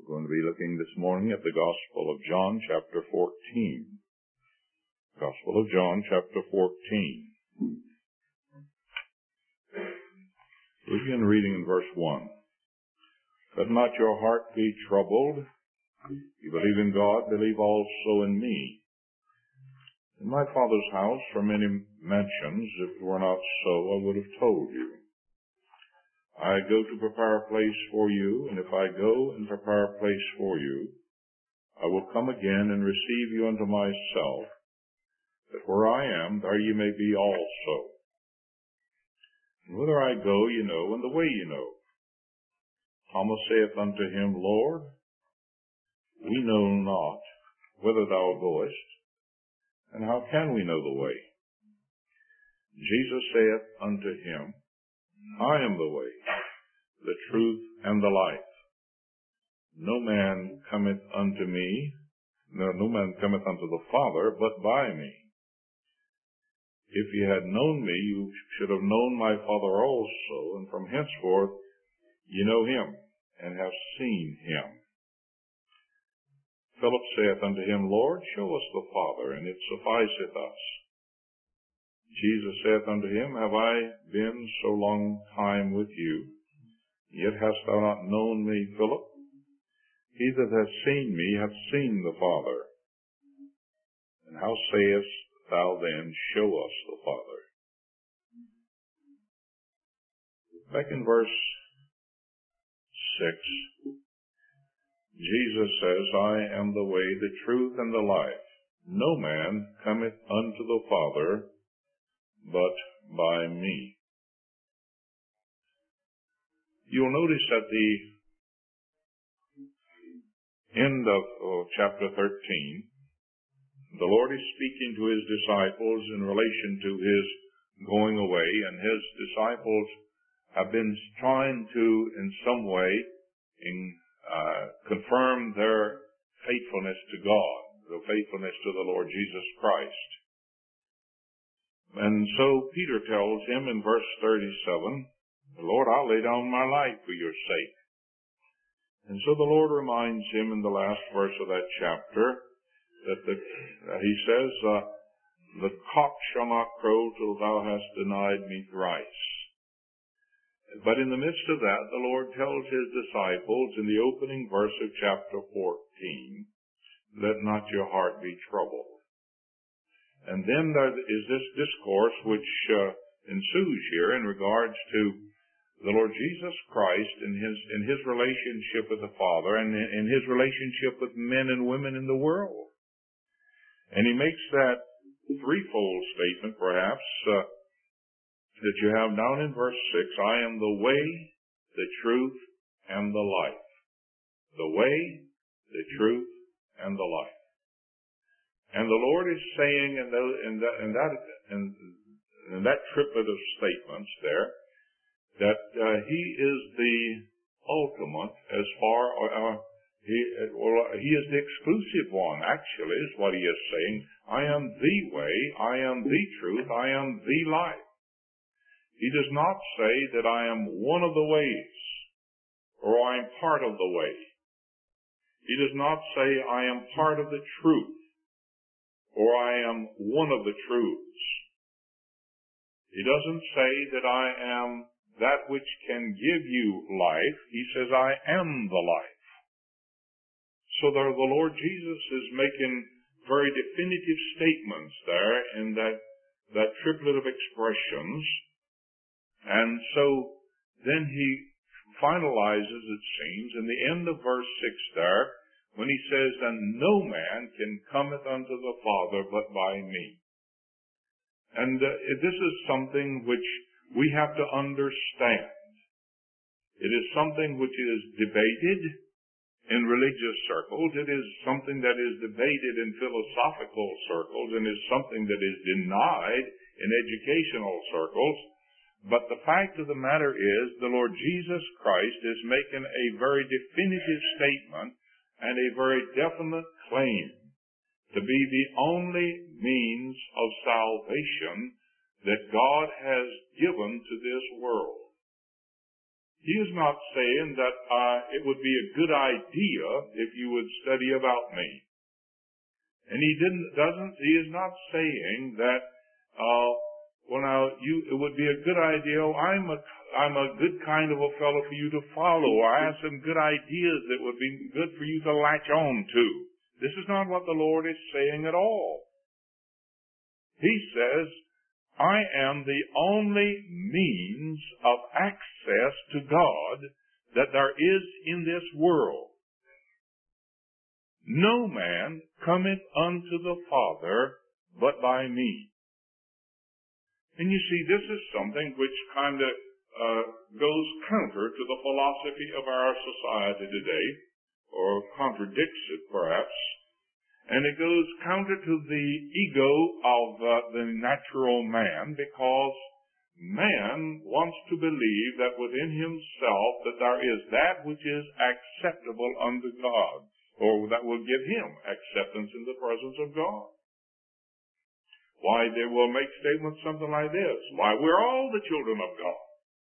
We're going to be looking this morning at the Gospel of John, chapter 14. Gospel of John, chapter 14. We begin reading in verse 1. Let not your heart be troubled. You believe in God, believe also in me. In my Father's house are many mansions. If it were not so, I would have told you. I go to prepare a place for you, and if I go and prepare a place for you, I will come again and receive you unto myself, that where I am, there you may be also. And whither I go, you know, and the way you know. Thomas saith unto him, Lord, we know not whither thou goest, and how can we know the way? Jesus saith unto him, I am the way, the truth, and the life. No man cometh unto me, no man cometh unto the Father, but by me. If ye had known me, you should have known my Father also, and from henceforth ye know him, and have seen him. Philip saith unto him, Lord, show us the Father, and it sufficeth us. Jesus saith unto him, Have I been so long time with you, yet hast thou not known me, Philip? He that hath seen me hath seen the Father. And how sayest thou then, Show us the Father? Back in verse 6, Jesus says, I am the way, the truth, and the life. No man cometh unto the Father but by me. You'll notice at the end of chapter 13, the Lord is speaking to his disciples in relation to his going away, and his disciples have been trying to, in some way, confirm their faithfulness to God, the faithfulness to the Lord Jesus Christ. And so Peter tells him in verse 37, Lord, I'll lay down my life for your sake. And so the Lord reminds him in the last verse of that chapter that he says, the cock shall not crow till thou hast denied me thrice. But in the midst of that, the Lord tells his disciples in the opening verse of chapter 14, let not your heart be troubled. And then there is this discourse which ensues here in regards to the Lord Jesus Christ in his relationship with the Father and in his relationship with men and women in the world. And he makes that threefold statement, perhaps, that you have down in verse 6, I am the way, the truth, and the life. The way, the truth, and the life. And the Lord is saying in that triplet of statements there, that he is the ultimate as far, he is the exclusive one, actually, is what he is saying. I am the way, I am the truth, I am the life. He does not say that I am one of the ways, or I am part of the way. He does not say I am part of the truth, or I am one of the truths. He doesn't say that I am that which can give you life. He says I am the life. So there the Lord Jesus is making very definitive statements there in that triplet of expressions. And so then he finalizes, it seems, in the end of verse 6 there, when he says, and no man can cometh unto the Father but by me. And this is something which we have to understand. It is something which is debated in religious circles. It is something that is debated in philosophical circles and is something that is denied in educational circles. But the fact of the matter is the Lord Jesus Christ is making a very definitive statement and a very definite claim to be the only means of salvation that God has given to this world. He is not saying that it would be a good idea if you would study about me. And he is not saying that, it would be a good idea, I'm a good kind of a fellow for you to follow, or I have some good ideas that would be good for you to latch on to. This is not what the Lord is saying at all. He says, I am the only means of access to God that there is in this world. No man cometh unto the Father but by me. And you see, this is something which kind of goes counter to the philosophy of our society today, or contradicts it perhaps. And it goes counter to the ego of the natural man, because man wants to believe that within himself that there is that which is acceptable unto God, or that will give him acceptance in the presence of God. Why, they will make statements something like this. Why, we're all the children of God.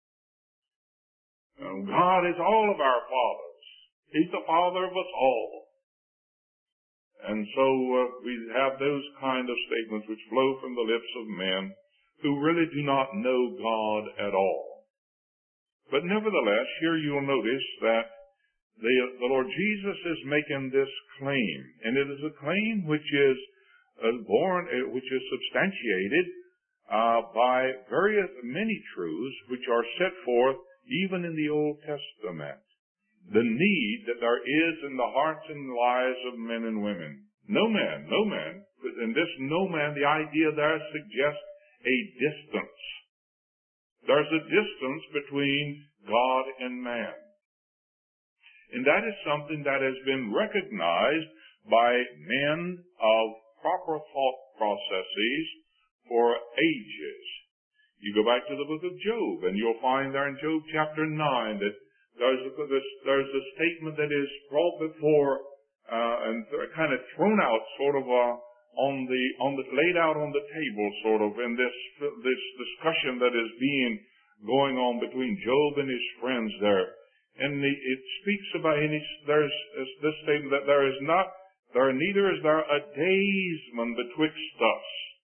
And God is all of our fathers. He's the Father of us all. And so we have those kind of statements which flow from the lips of men who really do not know God at all. But nevertheless, here you'll notice that the Lord Jesus is making this claim, and it is a claim which is which is substantiated by many truths which are set forth even in the Old Testament. The need that there is in the hearts and lives of men and women. No man, but in this no man, the idea there suggests a distance. There's a distance between God and man. And that is something that has been recognized by men of proper thought processes for ages. You go back to the book of Job, and you'll find there in Job chapter 9 that there's a statement that is brought before and kind of thrown out, sort of laid out on the table, sort of in this discussion that is going on between Job and his friends there. And it speaks about, there's this statement that neither is there a daysman betwixt us,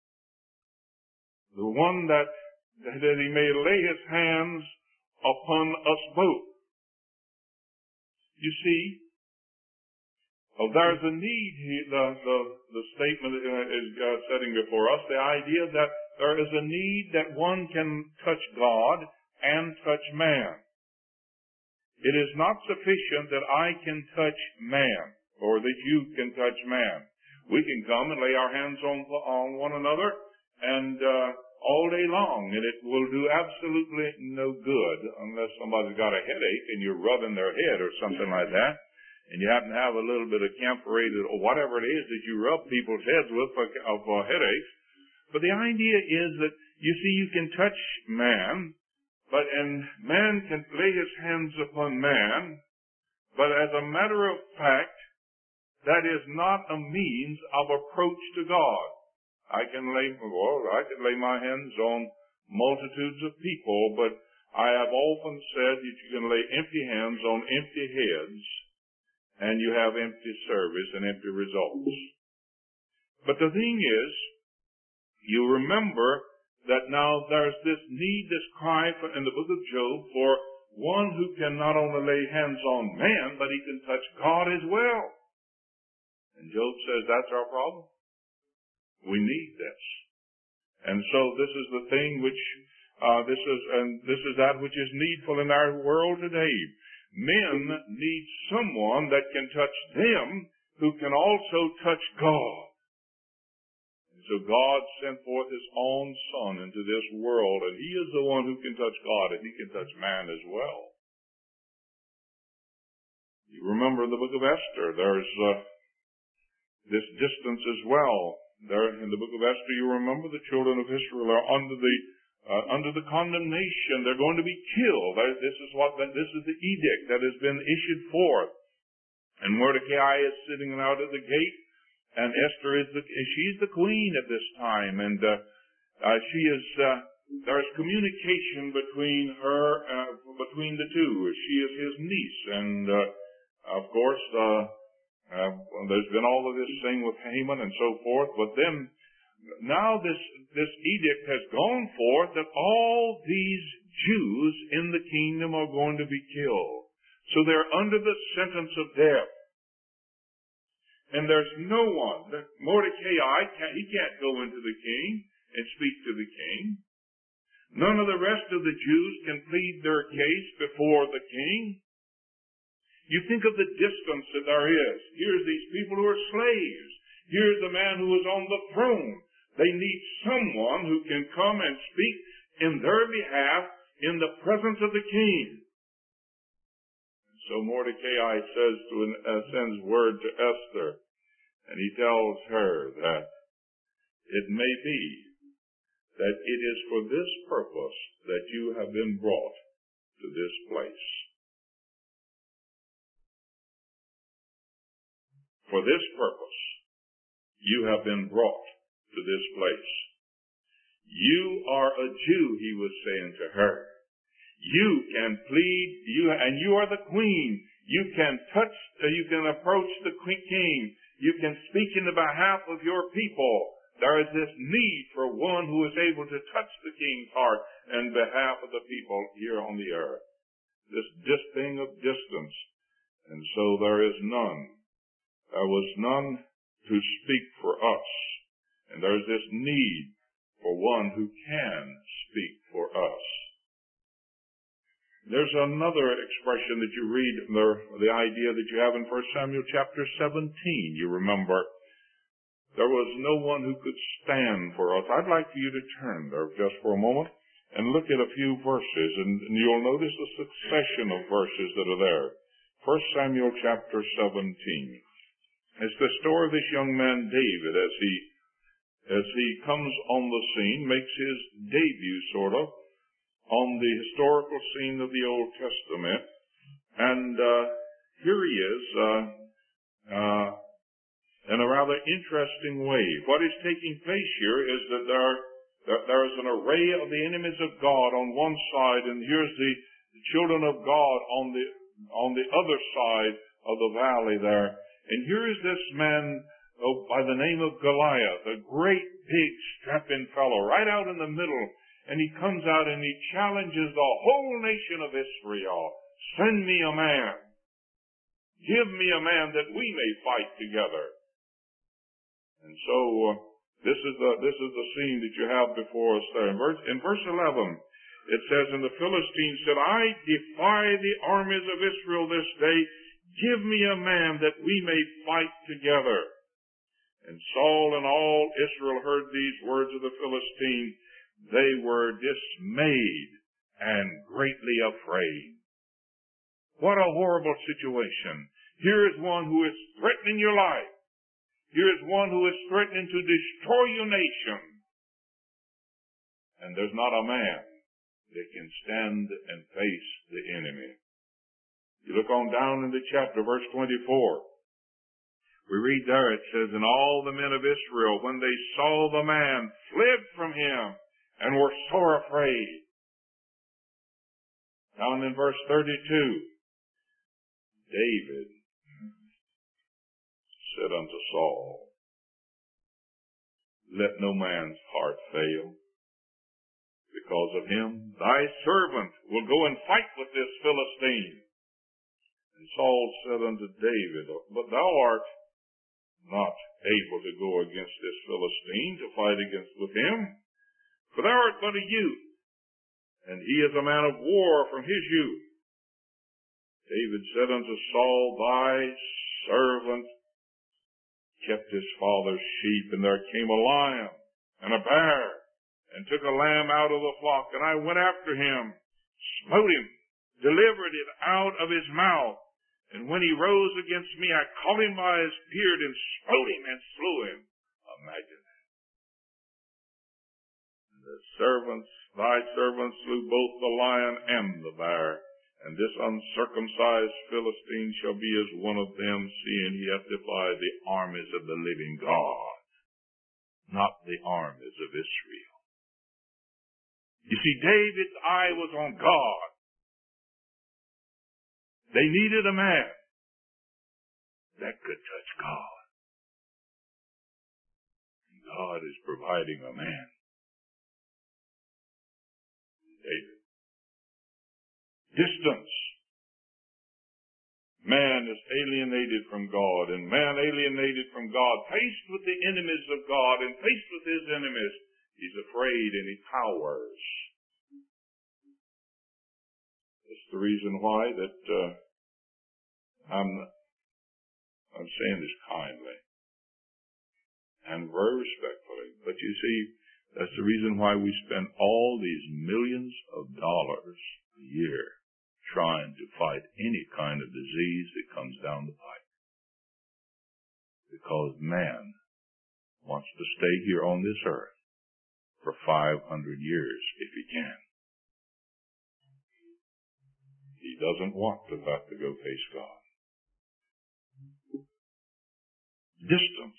the one that he may lay his hands upon us both. You see, there's a need here. The statement is setting before us the idea that there is a need that one can touch God and touch man. It is not sufficient that I can touch man, or that you can touch man. We can come and lay our hands on one another and all day long, and it will do absolutely no good unless somebody's got a headache and you're rubbing their head or something like that, and you happen to have a little bit of camphorated or whatever it is that you rub people's heads with for headaches. But the idea is that, you see, you can touch man, and man can lay his hands upon man, but as a matter of fact, that is not a means of approach to God. I can lay my hands on multitudes of people, but I have often said that you can lay empty hands on empty heads, and you have empty service and empty results. But the thing is, you remember that now there's this need, this cry in the book of Job for one who can not only lay hands on man, but he can touch God as well. And Job says that's our problem. We need this. And so this is the thing which, this is that which is needful in our world today. Men need someone that can touch them who can also touch God. And so God sent forth His own Son into this world, and He is the one who can touch God, and He can touch man as well. You remember the book of Esther, there's this distance as well. There in the book of Esther, you remember the children of Israel are under the condemnation. They're going to be killed. This is the edict that has been issued forth. And Mordecai is sitting out at the gate, and Esther she's the queen at this time, and she is there's communication between between the two. She is his niece, and of course, there's been all of this thing with Haman and so forth. But then now this edict has gone forth that all these Jews in the kingdom are going to be killed. So they're under the sentence of death. And there's no one. Mordecai, he can't go into the king and speak to the king. None of the rest of the Jews can plead their case before the king. You think of the distance that there is. Here's these people who are slaves. Here's the man who is on the throne. They need someone who can come and speak in their behalf in the presence of the king. So Mordecai sends word to Esther, and he tells her that it may be that it is for this purpose that you have been brought to this place. For this purpose, you have been brought to this place. You are a Jew, he was saying to her. You can plead, and you are the queen. You can approach the king. You can speak in the behalf of your people. There is this need for one who is able to touch the king's heart in behalf of the people here on the earth. This thing of distance. And so there is none. There was none to speak for us. And there is this need for one who can speak for us. There's another expression that you read, the idea that you have in 1 Samuel chapter 17. You remember, there was no one who could stand for us. I'd like for you to turn there just for a moment and look at a few verses, and you'll notice the succession of verses that are there. 1 Samuel chapter 17. It's the story of this young man David as he comes on the scene, makes his debut sort of on the historical scene of the Old Testament. And here he is in a rather interesting way. What is taking place here is that there is an array of the enemies of God on one side, and here's the children of God on the other side of the valley there. And here is this man by the name of Goliath, a great big strapping fellow right out in the middle. And he comes out and he challenges the whole nation of Israel. Send me a man. Give me a man that we may fight together. And so this is the scene that you have before us there. In verse 11, it says, and the Philistines said, I defy the armies of Israel this day. Give me a man that we may fight together. And Saul and all Israel heard these words of the Philistines. They were dismayed and greatly afraid. What a horrible situation. Here is one who is threatening your life. Here is one who is threatening to destroy your nation. And there's not a man that can stand and face the enemy. You look on down in the chapter, verse 24. We read there, it says, and all the men of Israel, when they saw the man, fled from him and were sore afraid. Down in verse 32, David said unto Saul, let no man's heart fail. Because of him, thy servant will go and fight with this Philistine. And Saul said unto David, but thou art not able to go against this Philistine to fight with him, for thou art but a youth, and he is a man of war from his youth. David said unto Saul, thy servant kept his father's sheep, and there came a lion and a bear, and took a lamb out of the flock, and I went after him, smote him, delivered it out of his mouth. And when he rose against me, I caught him by his beard and smote him and slew him. Imagine that. Thy servants slew both the lion and the bear. And this uncircumcised Philistine shall be as one of them, seeing he hath defied the armies of the living God, not the armies of Israel. You see, David's eye was on God. They needed a man that could touch God. And God is providing a man. David. Distance. Man is alienated from God, and man alienated from God, faced with the enemies of God and faced with his enemies, he's afraid and he cowers. That's the reason why that I'm saying this kindly and very respectfully, but you see, that's the reason why we spend all these millions of dollars a year trying to fight any kind of disease that comes down the pipe. Because man wants to stay here on this earth for 500 years if he can. He doesn't want to have to go face God. Distance.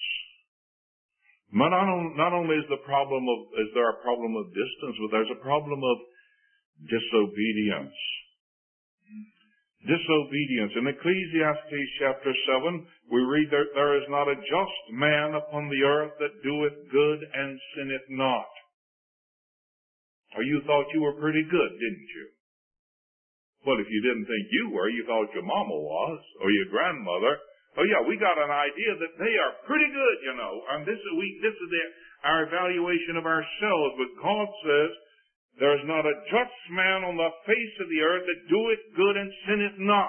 Not only is there a problem of distance, but there's a problem of disobedience. Disobedience. In Ecclesiastes chapter 7, we read that there is not a just man upon the earth that doeth good and sinneth not. Or you thought you were pretty good, didn't you? Well, if you didn't think you were, you thought your mama was, or your grandmother. Oh yeah, we got an idea that they are pretty good, you know. And this is our evaluation of ourselves. But God says, there is not a just man on the face of the earth that doeth good and sinneth not.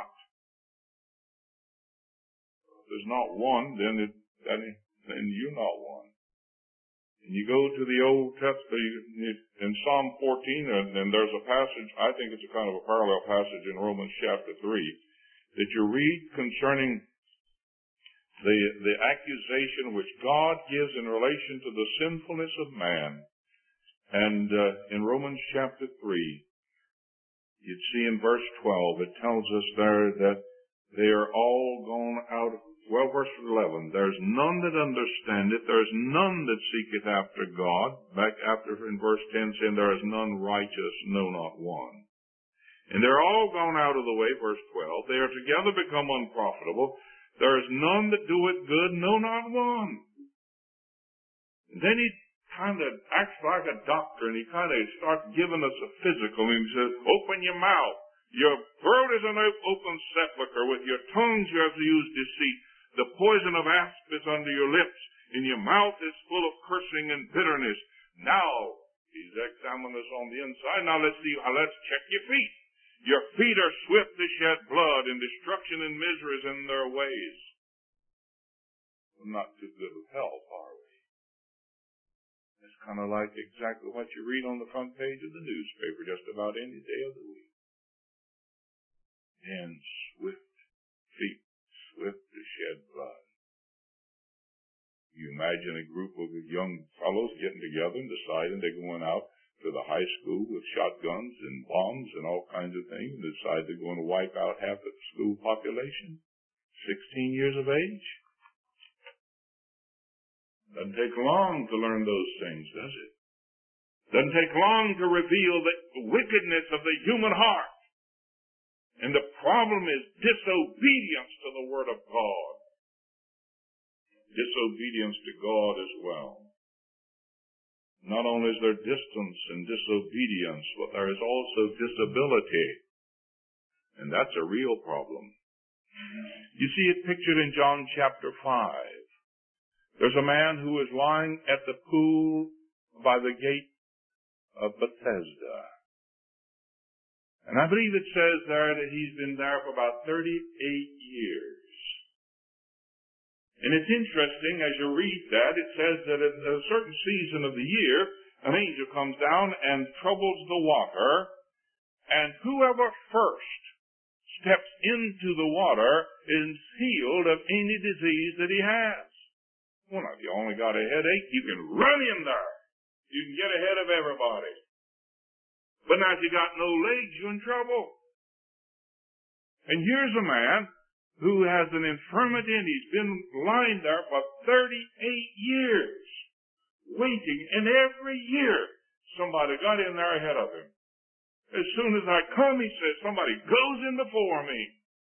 If there's not one, then you're not one. And you go to the Old Testament, in Psalm 14, and there's a passage, I think it's a kind of a parallel passage in Romans chapter 3, that you read concerning the accusation which God gives in relation to the sinfulness of man. And in Romans chapter 3, you'd see in verse 12, it tells us there that they are all gone out. Well, verse 11, there's none that understandeth, there's none that seeketh after God. Back after in verse 10 saying, there is none righteous, no, not one. And they're all gone out of the way, verse 12. They are together become unprofitable. There is none that doeth good, no, not one. And then he kind of acts like a doctor, and he kind of starts giving us a physical, and he says, open your mouth. Your throat is an open sepulchre. With your tongues you have to use deceit. The poison of asp is under your lips, and your mouth is full of cursing and bitterness. Now, he's examining us on the inside. Now let's check your feet. Your feet are swift to shed blood, and destruction and misery is in their ways. We're not too good with help, are we? It's kind of like exactly what you read on the front page of the newspaper just about any day of the week. Hands swift, feet swift to shed blood. You imagine a group of young fellows getting together and deciding they're going out to the high school with shotguns and bombs and all kinds of things and decide they're going to wipe out half the school population. 16 years of age. Doesn't take long to learn those things, does it? Doesn't take long to reveal the wickedness of the human heart. And the problem is disobedience to the Word of God. Disobedience to God as well. Not only is there distance and disobedience, but there is also disability. And that's a real problem. You see it pictured in John chapter 5. There's a man who is lying at the pool by the gate of Bethesda. And I believe it says there that he's been there for about 38 years. And it's interesting, as you read that, it says that at a certain season of the year, an angel comes down and troubles the water, and whoever first steps into the water is healed of any disease that he has. Well, if you only got a headache, you can run in there. You can get ahead of everybody. But now if you got no legs, you're in trouble. And here's a man who has an infirmity, and he's been lying there for 38 years, waiting. And every year, somebody got in there ahead of him. As soon as I come, he says, somebody goes in before me.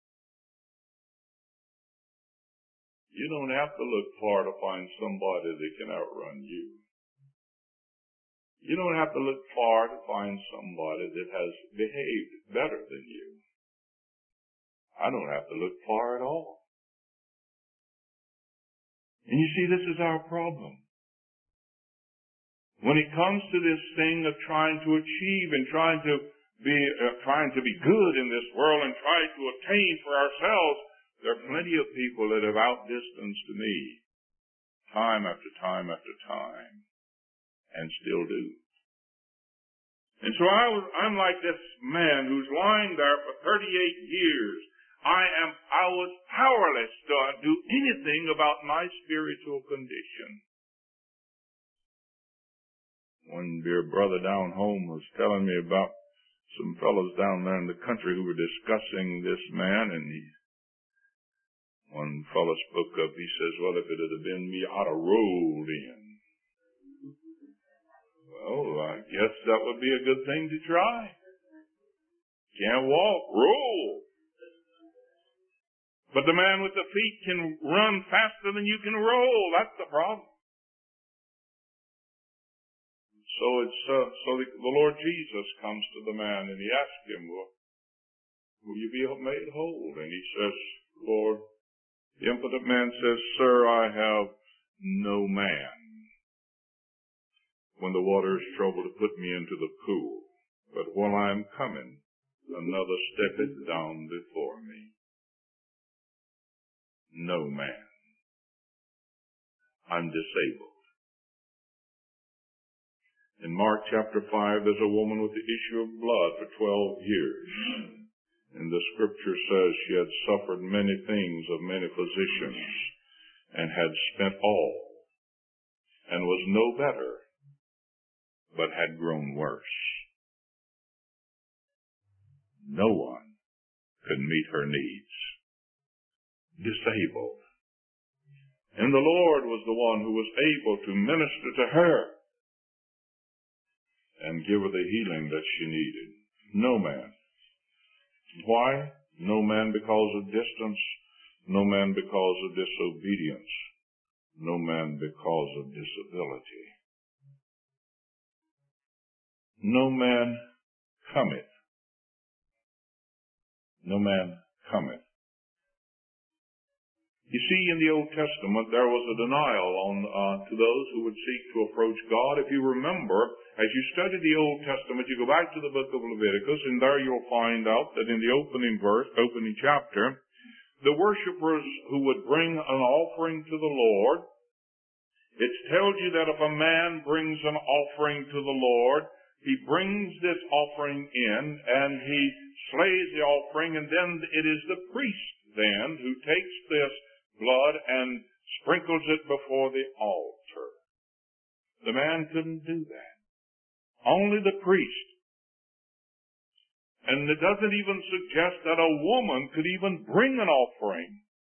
You don't have to look far to find somebody that can outrun you. You don't have to look far to find somebody that has behaved better than you. I don't have to look far at all. And you see, this is our problem. When it comes to this thing of trying to achieve and trying to be good in this world and try to attain for ourselves, there are plenty of people that have outdistanced me time after time after time and still do. And so I'm like this man who's lying there for 38 years. I was powerless to do anything about my spiritual condition. One dear brother down home was telling me about some fellows down there in the country who were discussing this man, and one fellow spoke up. He says, well, if it had been me, I'd have rolled in. Well, I guess that would be a good thing to try. Can't walk, roll. But the man with the feet can run faster than you can roll. That's the problem. So the Lord Jesus comes to the man and he asks him, well, will you be made whole? And he says, Lord, the impotent man says, sir, I have no man when the water is troubled to put me into the pool. But while I am coming, another steppeth down before me. No man. I'm disabled. In Mark chapter 5, there's a woman with the issue of blood for 12 years. And the scripture says she had suffered many things of many physicians and had spent all and was no better, but had grown worse. No one could meet her needs. Disabled. And the Lord was the one who was able to minister to her and give her the healing that she needed. No man. Why? No man because of distance. No man because of disobedience. No man because of disability. No man cometh. No man cometh. You see, in the Old Testament, there was a denial to those who would seek to approach God. If you remember, as you study the Old Testament, you go back to the book of Leviticus, and there you'll find out that in the opening chapter, the worshipers who would bring an offering to the Lord, it tells you that if a man brings an offering to the Lord, he brings this offering in, and he slays the offering, and then it is the priest then who takes this blood and sprinkles it before the altar. The man couldn't do that. Only the priest. And it doesn't even suggest that a woman could even bring an offering.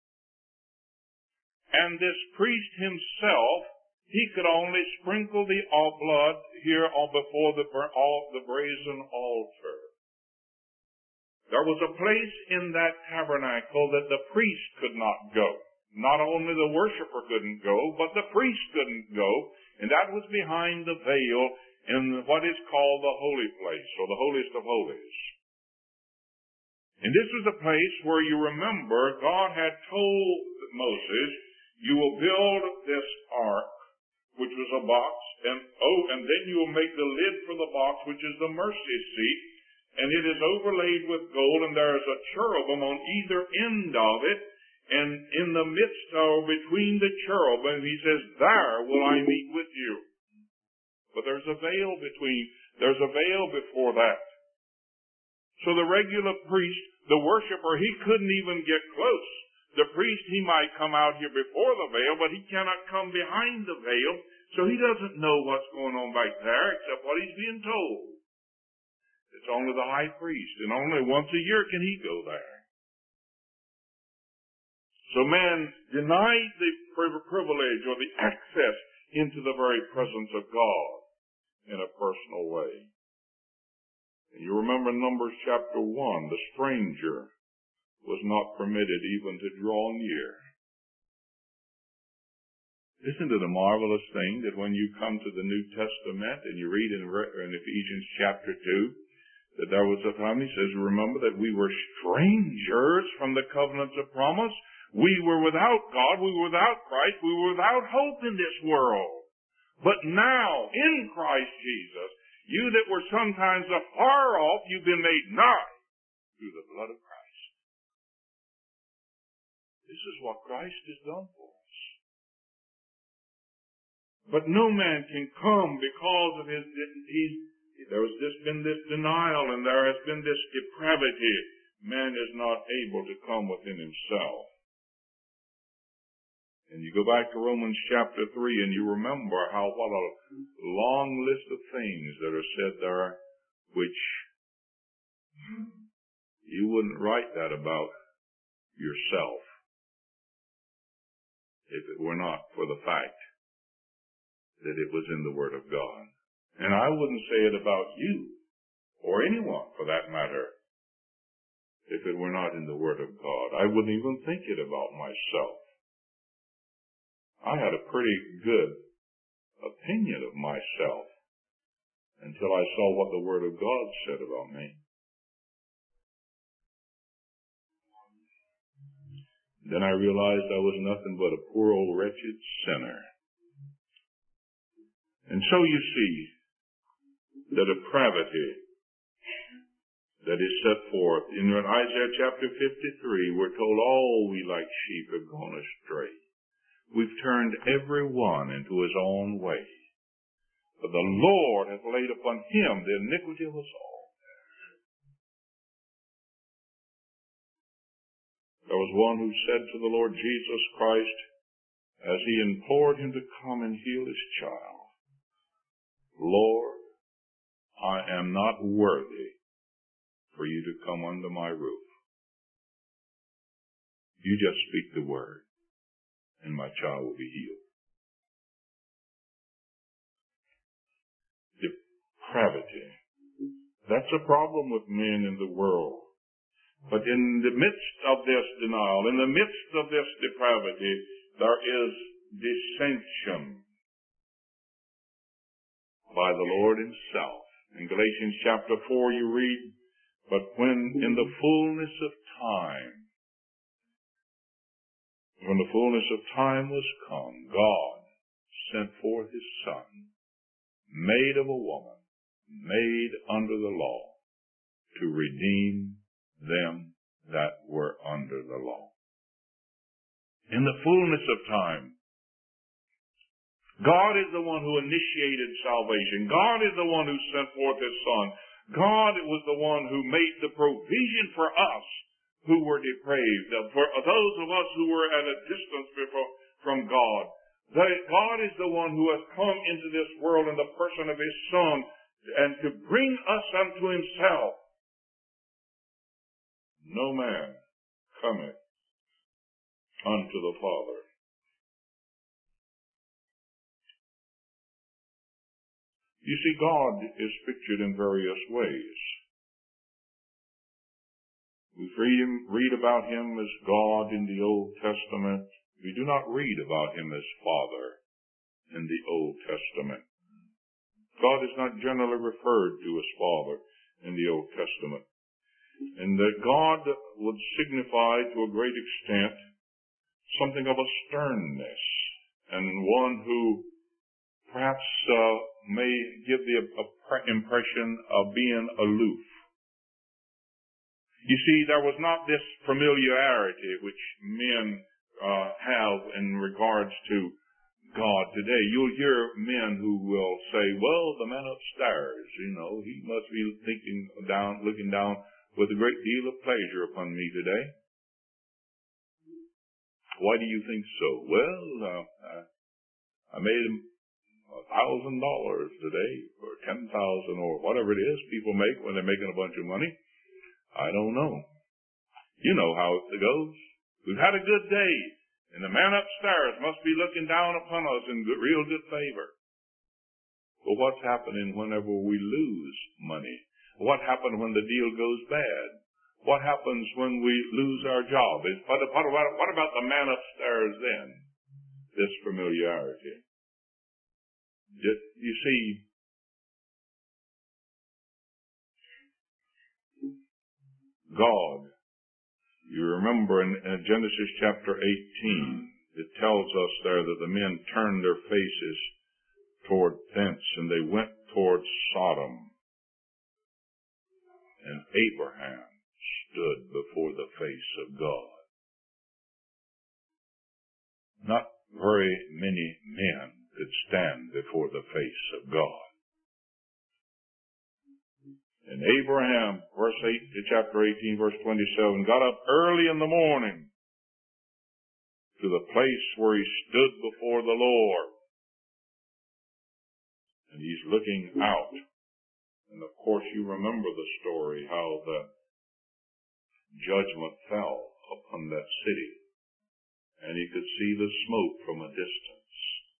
And this priest himself, he could only sprinkle the blood here before the brazen altar. There was a place in that tabernacle that the priest could not go. Not only the worshiper couldn't go, but the priest couldn't go, and that was behind the veil in what is called the holy place, or the holiest of holies. And this was a place where, you remember, God had told Moses, you will build this ark, which was a box, and then you will make the lid for the box, which is the mercy seat, and it is overlaid with gold, and there is a cherubim on either end of it, and in the midst or between the cherubim, he says, there will I meet with you. But there's a veil before that. So the regular priest, the worshiper, he couldn't even get close. The priest, he might come out here before the veil, but he cannot come behind the veil, so he doesn't know what's going on back there except what he's being told. It's only the high priest, and only once a year can he go there. So man denied the privilege or the access into the very presence of God. in a personal way. And you remember Numbers chapter 1, the stranger was not permitted even to draw near. Isn't it a marvelous thing that when you come to the New Testament and you read in Ephesians chapter 2, that there was a time, he says, remember that we were strangers from the covenants of promise. We were without God, we were without Christ, we were without hope in this world. But now, in Christ Jesus, you that were sometimes afar off, you've been made nigh through the blood of Christ. This is what Christ has done for us. But no man can come because of there has been this denial and there has been this depravity. Man is not able to come within himself. And you go back to Romans chapter 3 and you remember what a long list of things that are said there, which you wouldn't write that about yourself if it were not for the fact that it was in the Word of God. And I wouldn't say it about you, or anyone for that matter, if it were not in the Word of God. I wouldn't even think it about myself. I had a pretty good opinion of myself until I saw what the Word of God said about me. Then I realized I was nothing but a poor old wretched sinner. And so you see, the depravity that is set forth in Isaiah chapter 53, we're told all we like sheep have gone astray. We've turned every one into his own way. But the Lord hath laid upon him the iniquity of us all. There was one who said to the Lord Jesus Christ, as he implored him to come and heal his child, Lord, I am not worthy for you to come under my roof. You just speak the word, and my child will be healed. Depravity. That's a problem with men in the world. But in the midst of this denial, in the midst of this depravity, there is dissension by the Lord himself. In Galatians chapter 4 you read, but when in the fullness of time, when the fullness of time was come, God sent forth his Son, made of a woman, made under the law, to redeem them that were under the law. In the fullness of time, God is the one who initiated salvation. God is the one who sent forth his Son. God was the one who made the provision for us who were depraved, for those of us who were at a distance from God. God is the one who has come into this world in the person of his Son and to bring us unto himself. No man cometh unto the Father. You see, God is pictured in various ways. We read about him as God in the Old Testament. We do not read about him as Father in the Old Testament. God is not generally referred to as Father in the Old Testament. And that God would signify to a great extent something of a sternness, and one who perhaps may give the impression of being aloof. You see, there was not this familiarity which men have in regards to God today. You'll hear men who will say, well, the man upstairs, he must be looking down with a great deal of pleasure upon me today. Why do you think so? Well, I made him $1,000 today, or 10,000, or whatever it is people make when they're making a bunch of money. I don't know. You know how it goes. We've had a good day, and the man upstairs must be looking down upon us in real good favor. But what's happening whenever we lose money? What happens when the deal goes bad? What happens when we lose our job? What about the man upstairs then? This familiarity. You see, God, you remember in Genesis chapter 18, it tells us there that the men turned their faces toward thence, and they went toward Sodom. And Abraham stood before the face of God. Not very many men could stand before the face of God. And Abraham, chapter 18, verse 27, got up early in the morning to the place where he stood before the Lord. And he's looking out. And of course you remember the story, how the judgment fell upon that city. And he could see the smoke from a distance.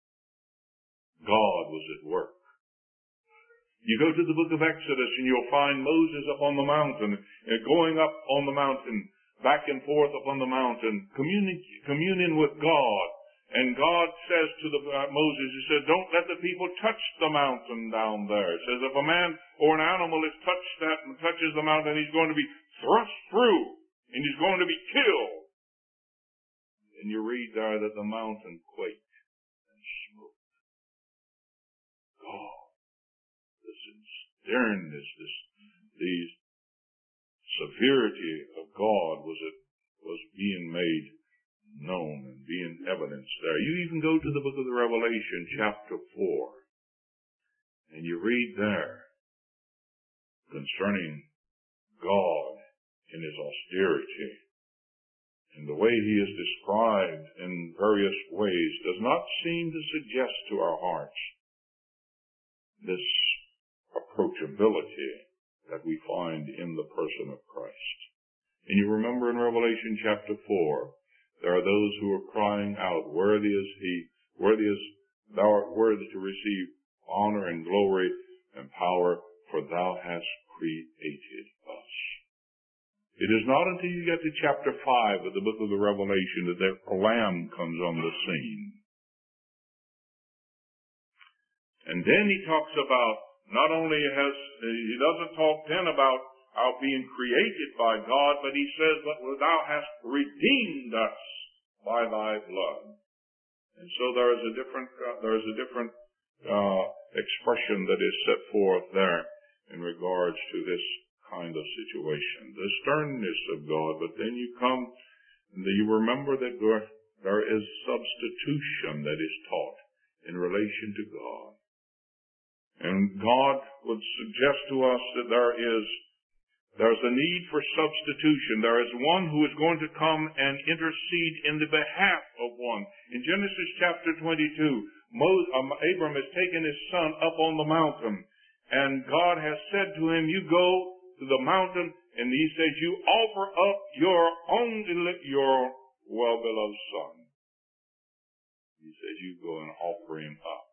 God was at work. You go to the book of Exodus and you'll find Moses up on the mountain, going up on the mountain, back and forth up on the mountain, communing with God. And God says to Moses, he said, don't let the people touch the mountain down there. It says if a man or an animal has touched that and touches the mountain, he's going to be thrust through and he's going to be killed. And you read there that the mountain quaked and smote. God, the sternness, the severity of God was being made known and being evidenced there. You even go to the book of the Revelation, chapter 4, and you read there concerning God in his austerity. And the way he is described in various ways does not seem to suggest to our hearts this approachability that we find in the person of Christ. And you remember in Revelation chapter 4, there are those who are crying out, worthy is thou art worthy to receive honor and glory and power, for thou hast created us. It is not until you get to chapter 5 of the book of the Revelation that the Lamb comes on the scene. And then he talks about, not only he doesn't talk then about our being created by God, but he says that thou hast redeemed us by thy blood. And so there is a different expression that is set forth there in regards to this kind of situation. The sternness of God, but then you come and you remember that there is substitution that is taught in relation to God. And God would suggest to us that there's a need for substitution. There is one who is going to come and intercede in the behalf of one. In Genesis chapter 22, Abram has taken his son up on the mountain, and God has said to him, you go to the mountain, and he says, you offer up your well-beloved son. He says, you go and offer him up.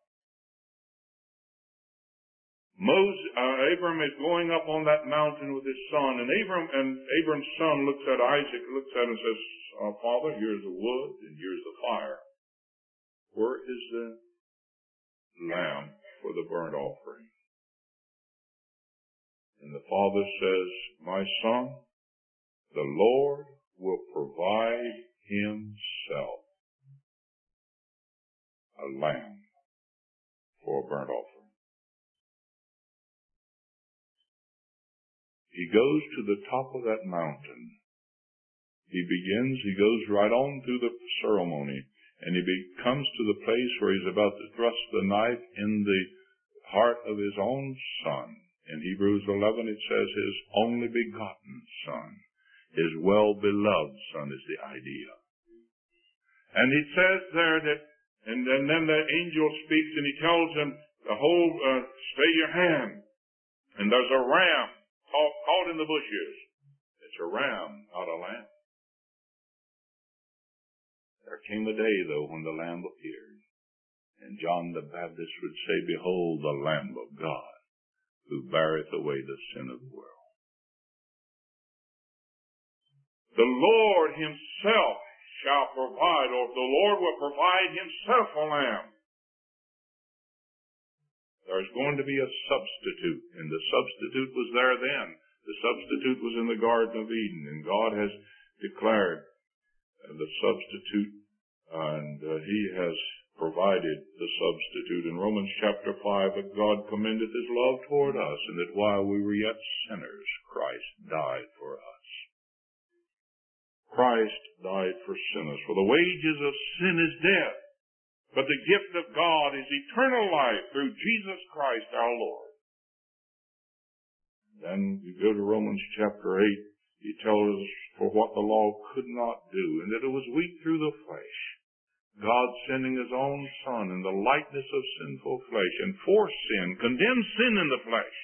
Abram is going up on that mountain with his son, and Abram's son looks at Isaac, looks at him and says, Father, here's the wood and here's the fire. Where is the lamb for the burnt offering? And the father says, my son, the Lord will provide himself a lamb for a burnt offering. He goes to the top of that mountain. He goes right on through the ceremony, and he comes to the place where he's about to thrust the knife in the heart of his own son. In Hebrews 11 it says his only begotten son. His well-beloved son is the idea. And it says there that, and then the angel speaks and he tells him, stay your hand. And there's a ram caught in the bushes. It's a ram, not a lamb. There came a day, though, when the lamb appeared. And John the Baptist would say, behold the Lamb of God, who beareth away the sin of the world. The Lord himself shall provide, or the Lord will provide himself a lamb. There's going to be a substitute, and the substitute was there then. The substitute was in the Garden of Eden, and God has declared the substitute, and he has provided the substitute. In Romans chapter 5, that God commendeth his love toward us, and that while we were yet sinners, Christ died for us. Christ died for sinners. For the wages of sin is death, but the gift of God is eternal life through Jesus Christ our Lord. Then you go to Romans chapter 8, he tells us for what the law could not do, and that it was weak through the flesh. God sending his own Son in the likeness of sinful flesh, and for sin, condemned sin in the flesh.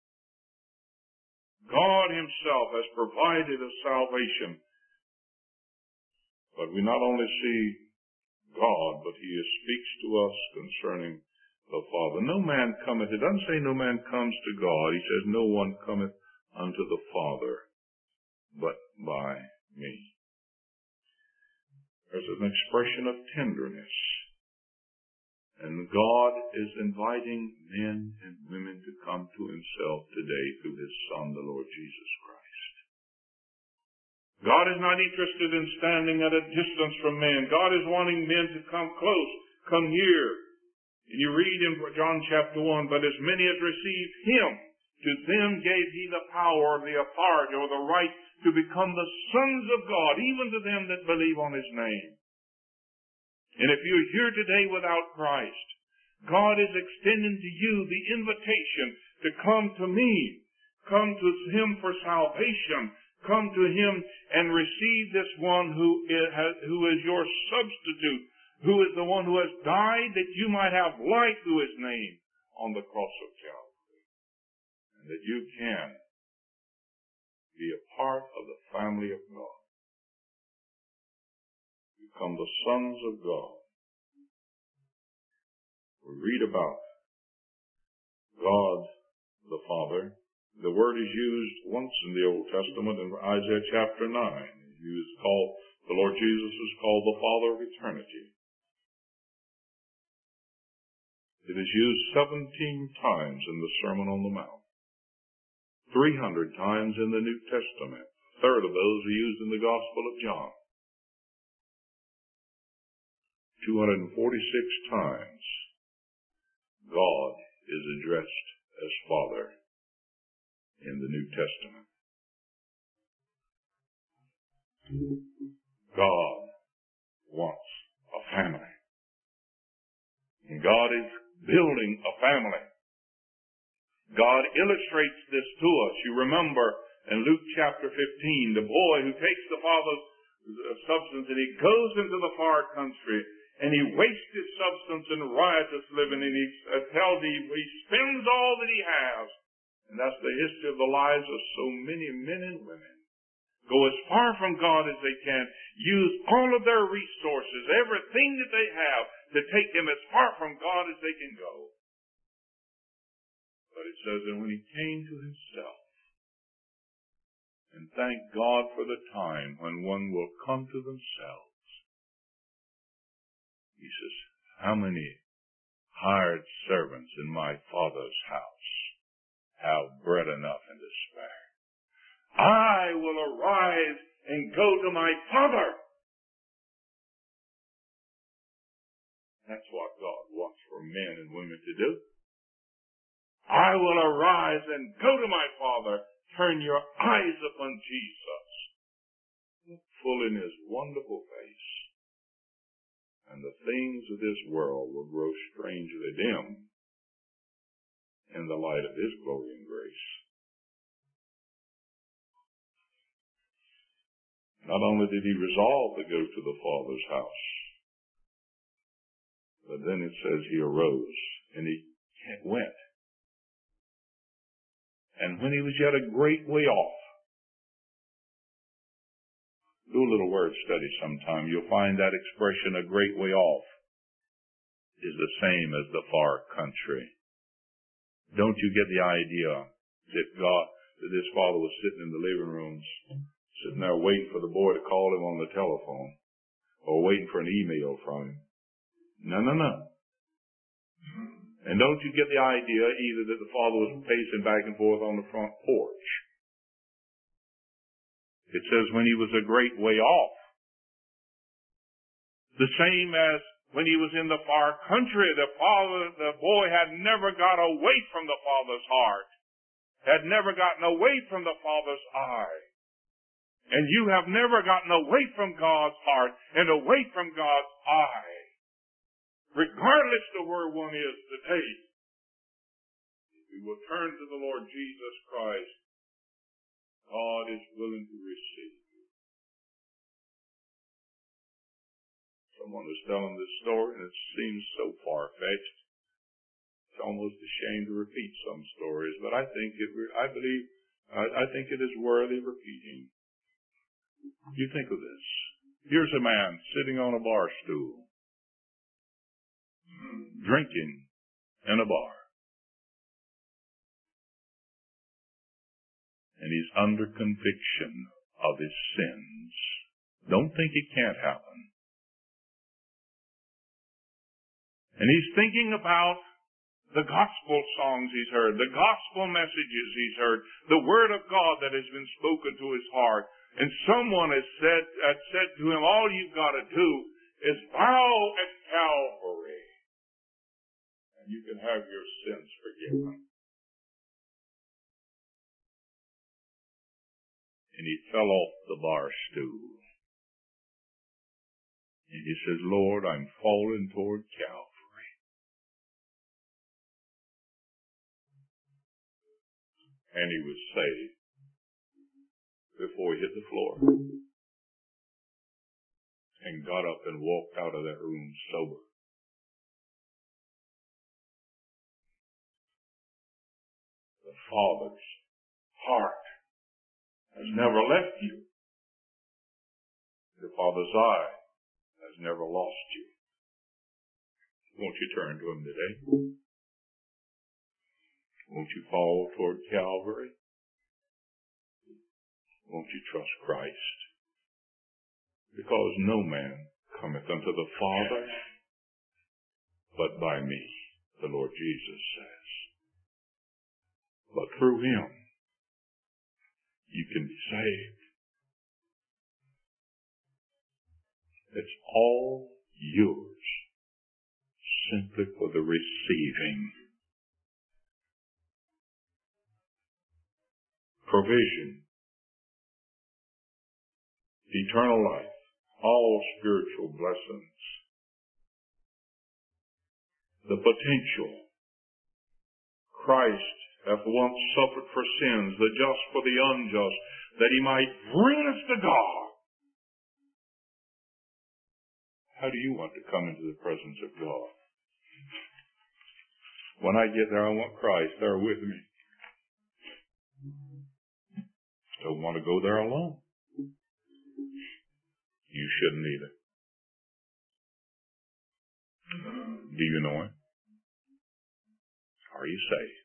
God himself has provided a salvation. But we not only see God, but he speaks to us concerning the Father. No man cometh, it doesn't say no man comes to God. He says no one cometh unto the Father, but by me. There's an expression of tenderness. And God is inviting men and women to come to himself today through his Son, the Lord Jesus Christ. God is not interested in standing at a distance from men. God is wanting men to come close, come near. And you read in John chapter 1, but as many as received him, to them gave he the power, the authority, or the right to become the sons of God, even to them that believe on his name. And if you're here today without Christ, God is extending to you the invitation to come to me. Come to him for salvation. Come to him and receive this one who is your substitute, who is the one who has died that you might have life through his name on the cross of Calvary. And that you can be a part of the family of God. Become the sons of God. We read about God the Father. The word is used once in the Old Testament in Isaiah chapter 9. The Lord Jesus is called the Father of eternity. It is used 17 times in the Sermon on the Mount. 300 times in the New Testament. A third of those are used in the Gospel of John. 246 times God is addressed as Father in the New Testament. God wants a family. And God is building a family. God illustrates this to us. You remember in Luke chapter 15, the boy who takes the father's substance and he goes into the far country and he wastes his substance in riotous living, and he spends all that he has. And that's the history of the lives of so many men and women. Go as far from God as they can. Use all of their resources, everything that they have, to take them as far from God as they can go. But it says that when he came to himself, and thank God for the time when one will come to themselves, he says, how many hired servants in my Father's house have bread enough and to spare? I will arise and go to my Father. That's what God wants for men and women to do. I will arise and go to my Father. Turn your eyes upon Jesus. Look full in his wonderful face. And the things of this world will grow strangely dim in the light of his glory and grace. Not only did he resolve to go to the Father's house, but then it says he arose and he went. And when he was yet a great way off, do a little word study sometime, you'll find that expression, a great way off. is the same as the far country. Don't you get the idea that this father was sitting in the living rooms, sitting there waiting for the boy to call him on the telephone, or waiting for an email from him? No. And don't you get the idea either that the father was pacing back and forth on the front porch? It says when he was a great way off. The same as when he was in the far country, the boy had never got away from the father's heart, had never gotten away from the father's eye. And you have never gotten away from God's heart and away from God's eye. Regardless of where one is today, if we will turn to the Lord Jesus Christ, God is willing to receive you. Someone was telling this story, and it seems so far-fetched. It's almost a shame to repeat some stories, but I think it is worthy repeating. You think of this. Here's a man sitting on a bar stool, drinking in a bar. And he's under conviction of his sins. Don't think it can't happen. And he's thinking about the gospel songs he's heard, the gospel messages he's heard, the word of God that has been spoken to his heart. And someone has said to him, all you've got to do is bow at Calvary, and you can have your sins forgiven. And he fell off the bar stool. And he says, Lord, I'm falling toward Calvary. And he was saved before he hit the floor. And got up and walked out of that room sober. The Father's heart has never left you. The Father's eye has never lost you. Won't you turn to him today? Won't you fall toward Calvary? Won't you trust Christ? Because no man cometh unto the Father but by me, the Lord Jesus says. But through him, you can be saved. It's all yours, simply for the receiving. Provision, eternal life, all spiritual blessings, the potential. Christ hath once suffered for sins, the just for the unjust, that he might bring us to God. How do you want to come into the presence of God? When I get there, I want Christ there with me. Don't want to go there alone. You shouldn't either. Do you know him? Are you saved?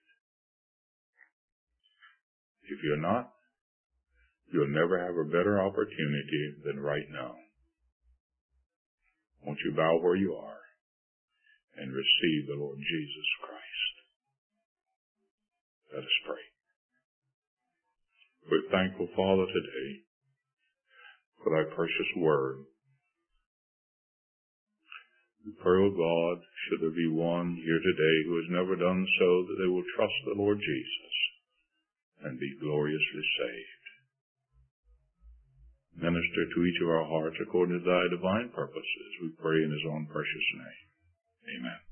If you're not, you'll never have a better opportunity than right now. Won't you bow where you are and receive the Lord Jesus Christ? Let us pray. We're thankful, Father, today for thy precious word. We pray, O God, should there be one here today who has never done so, that they will trust the Lord Jesus and be gloriously saved. Minister to each of our hearts according to thy divine purposes, we pray in his own precious name. Amen.